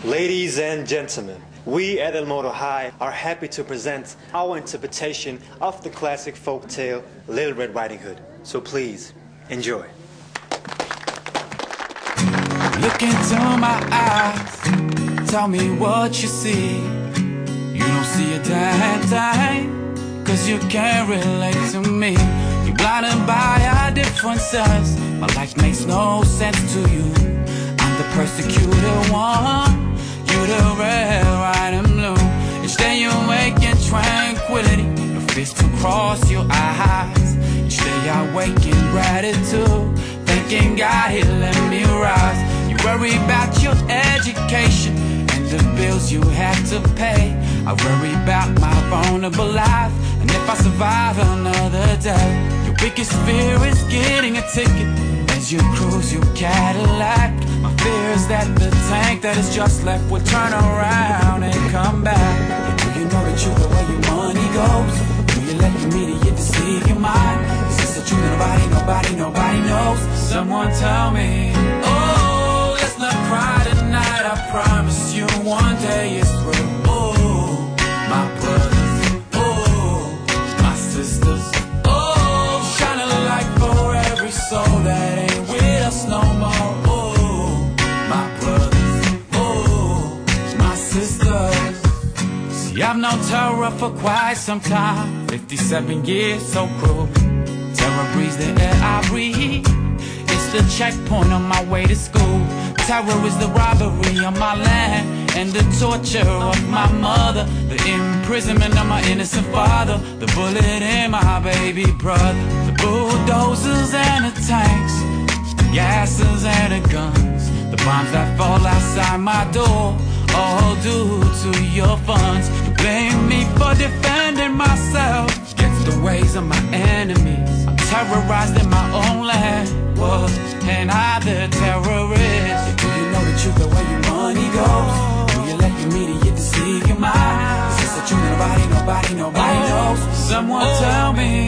Ladies and gentlemen, we at El Moto High are happy to present our interpretation of the classic folk tale Little Red Riding Hood. So please, enjoy. Look into my eyes, tell me what you see. You don't see a damn thing, cause you can't relate to me. You're blinded by our differences, my life makes no sense to you. I'm the persecuted one, you the red, white and blue. Each day you wake in tranquility, your fist to cross your eyes. Each day I wake in gratitude, thanking God he let me rise. You worry about your education and the bills you have to pay. I worry about my vulnerable life and if I survive another day. Your biggest fear is getting a ticket as you cruise your Cadillac. My fear is that the tank that is just left will turn around and come back. Do you know the truth of where your money goes? Do you let the media deceive your mind? Is this the truth that nobody knows? Someone tell me. Oh, let's not cry tonight, I promise you one day it's through. Oh, my brothers, oh, my sisters, oh, shine a light for every soul that ain't with us no more. Oh, my brothers, oh, my sisters. See, I've known terror for quite some time, 57 years so cruel. Terror breathes the air I breathe. It's the checkpoint on my way to school. Terror is the robbery on my land and the torture of my mother, the imprisonment of my innocent father, the bullet in my baby brother, the bulldozers and the tanks, the gases and the guns, the bombs that fall outside my door, all due to your funds. You blame me for defending myself against the ways of my enemies. I'm terrorized in my own land. Whoa, and I the terrorist. Do you know the truth of where your money goes? Do you let the media deceive your mind? Is this the truth that nobody knows? Someone tell me.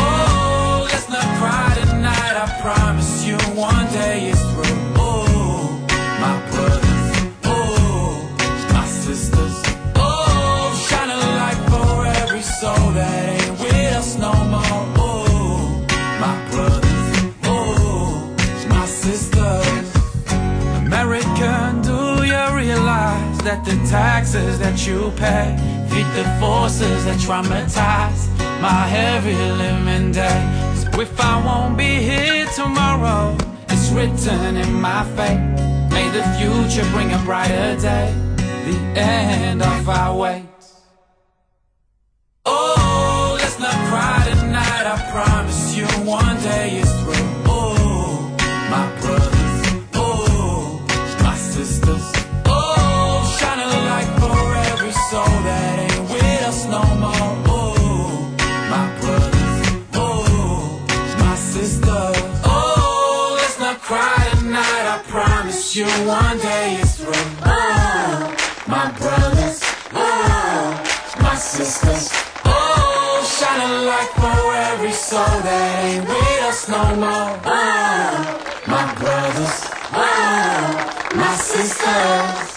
Oh, let's not cry tonight, I promise you one day it's through. Oh, my brothers, oh, my sisters, oh, shine a light for every soul that ain't with us no more. Oh, my brothers, oh, my sisters. American, do you realize that the taxes that you pay feed the forces that traumatize my heavy living day? So if I won't be here tomorrow, it's written in my fate. May the future bring a brighter day, the end of our wait. Oh, let's not cry tonight, I promise you one day it's through. Oh, my brothers, oh, my sisters, oh, shine a light for every soul that ain't with us no more. Oh, my brothers, oh, my sisters, oh, let's not cry tonight, I promise you one day it's through. Oh, my brothers, oh, my sisters, oh, shine a light for every soul that ain't with us no more. Oh, my brothers, oh, my sisters.